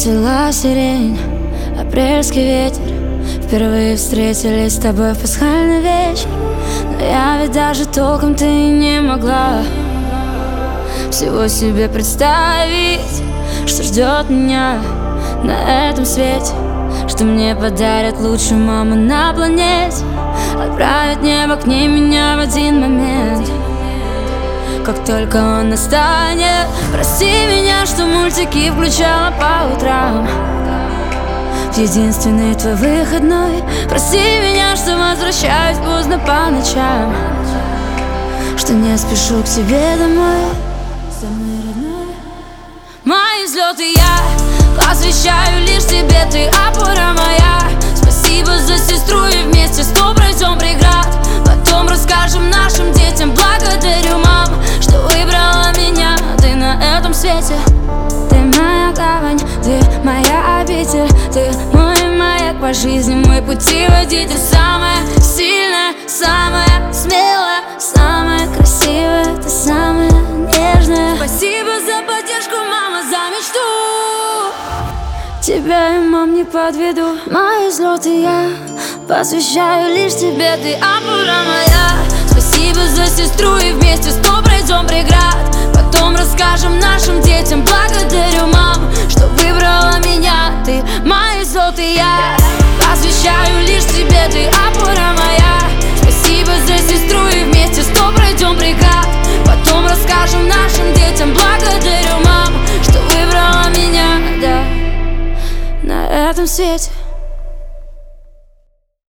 Цвела сирень, апрельский ветер. Впервые встретились с тобой в пасхальный вечер. Но я ведь даже толком ты не могла всего себе представить, что ждет меня на этом свете, что мне подарят лучшую маму на планете, отправит небо к ней меня в один момент. Как только он настанет, прости меня, что мультики включала по утрам в единственный твой выходной. Прости меня, что возвращаюсь поздно по ночам, что не спешу к тебе домой. Самый родной. Мои взлеты я посвящаю лишь тебе, ты опора моя. Спасибо за сестру, и вместе 100 пройдем преград. Потом расскажем нашим детям. Благодарю, мам, что выбрала меня ты на этом свете. Ты моя гавань, ты моя обитель, ты мой маяк по жизни, мой путеводитель. Самая сильная, самая смелая, самая красивая, ты самая нежная. Спасибо за поддержку, мама, за мечту. Тебя я, мам, не подведу. Мои взлеты я посвящаю лишь тебе, ты опора моя. Спасибо за сестру, и вместе 100 пройдем преград. Потом расскажем нашим детям. Благодарю, мам, что выбрала меня ты. Мои взлеты я посвящаю лишь тебе, ты опора моя. Спасибо за сестру, и вместе 100 пройдем преград. Потом расскажем нашим детям. Благодарю, мам, что выбрала меня, да, на этом свете.